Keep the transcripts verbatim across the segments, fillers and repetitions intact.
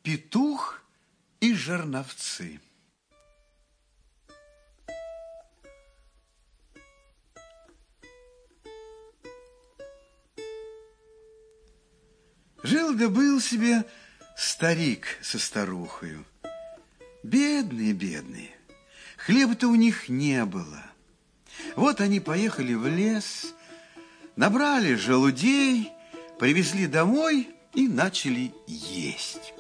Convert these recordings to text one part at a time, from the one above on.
Петух и жерновцы. Жил да был себе старик со старухою. Бедные, бедные. Хлеба-то у них не было. Вот они поехали в лес, набрали желудей, привезли домой и начали есть.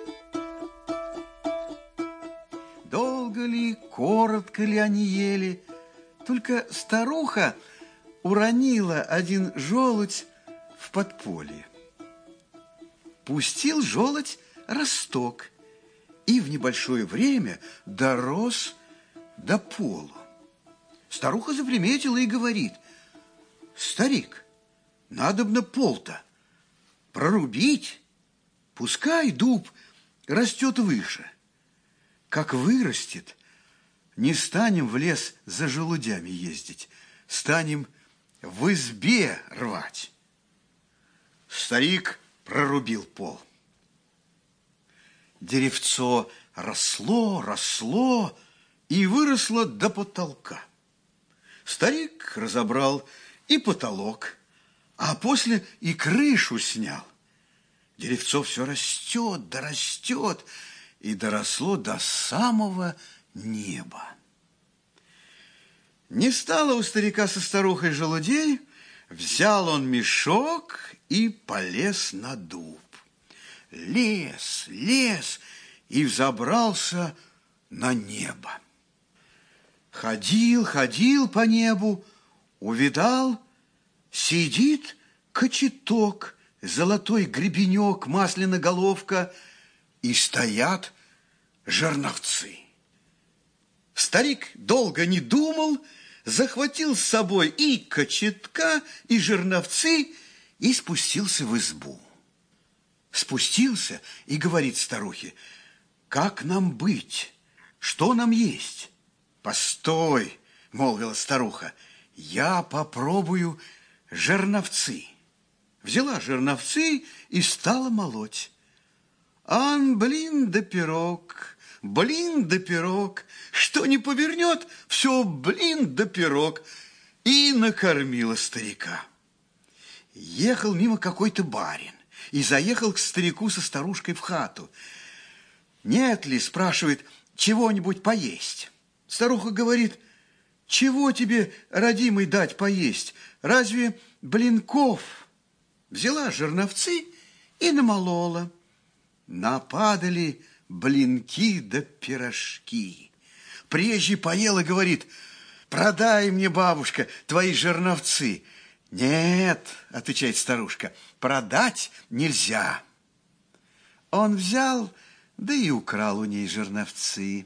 Долго ли, коротко ли они ели, только старуха уронила один желудь в подполье. Пустил желудь росток и в небольшое время дорос до полу. Старуха заприметила и говорит: старик, надобно пол-то прорубить, пускай дуб растет выше. Как вырастет, не станем в лес за желудями ездить, станем в избе рвать. Старик прорубил пол. Деревцо росло, росло и выросло до потолка. Старик разобрал и потолок, а после и крышу снял. Деревцо все растет, да растет, и доросло до самого неба. Не стало у старика со старухой желудей, взял он мешок и полез на дуб. Лез, лез и взобрался на небо. Ходил, ходил по небу, увидал, сидит кочеток, золотой гребенек, масляноголовка, и стоят жерновцы. Старик долго не думал, захватил с собой и кочетка, и жерновцы, и спустился в избу. Спустился и говорит старухе: как нам быть? Что нам есть? Постой, молвила старуха, я попробую жерновцы. Взяла жерновцы и стала молоть. Ан, блин да пирог, блин да пирог, что не повернет, все блин да пирог. И накормила старика. Ехал мимо какой-то барин и заехал к старику со старушкой в хату. Нет ли, спрашивает, чего-нибудь поесть? Старуха говорит: чего тебе, родимый, дать поесть? Разве блинков? Взяла жерновцы и намолола. Нападали блинки да пирожки. Прежде поела, говорит: продай мне, бабушка, твои жерновцы. Нет, отвечает старушка, продать нельзя. Он взял, да и украл у ней жерновцы.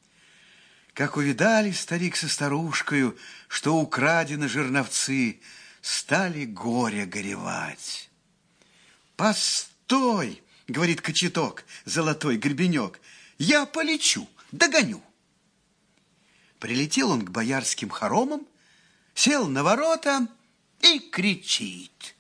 Как увидали старик со старушкою, что украдены жерновцы, стали горя горевать. Постой, говорит кочеток, золотой гребенек, я полечу, догоню. Прилетел он к боярским хоромам, сел на ворота и кричит: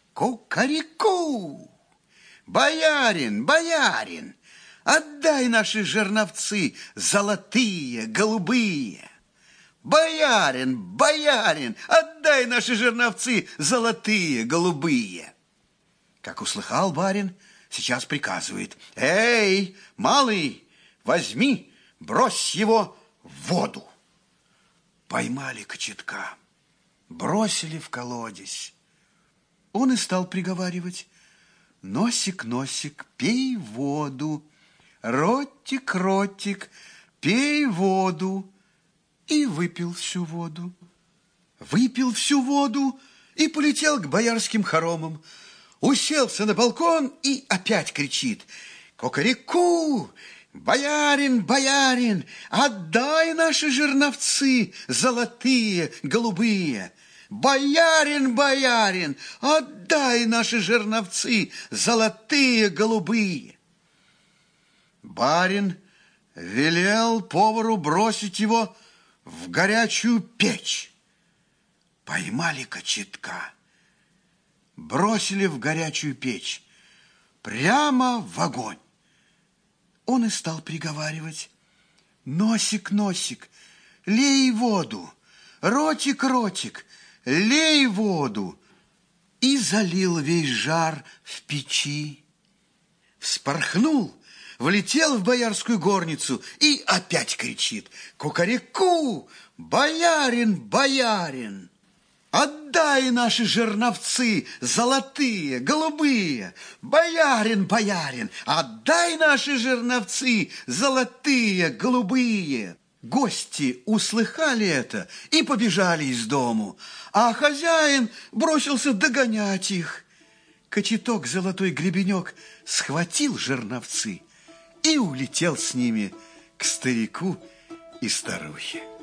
кукареку! Боярин, боярин, отдай наши жерновцы золотые, голубые. Боярин, боярин, отдай наши жерновцы золотые, голубые. Как услыхал барин, сейчас приказывает: эй, малый, возьми, брось его в воду. Поймали кочетка, бросили в колодец. Он и стал приговаривать: носик, носик, пей воду, ротик, ротик, пей воду. И выпил всю воду. Выпил всю воду и полетел к боярским хоромам. Уселся на балкон и опять кричит: кукареку! Боярин, боярин, отдай наши жерновцы золотые, голубые. Боярин, боярин, отдай наши жерновцы золотые, голубые. Барин велел повару бросить его в горячую печь. Поймали кочетка, бросили в горячую печь, прямо в огонь. он и стал приговаривать: «Носик, носик, лей воду, ротик, ротик, лей воду». И залил весь жар в печи. Вспорхнул, влетел в боярскую горницу и опять кричит: «Кукареку! Боярин, боярин! Отдай наши жерновцы золотые, голубые! Боярин, боярин! Отдай наши жерновцы золотые, голубые!» Гости услыхали это и побежали из дому, а хозяин бросился догонять их. Кочеток Золотой Гребенек схватил жерновцы и улетел с ними к старику и старухе.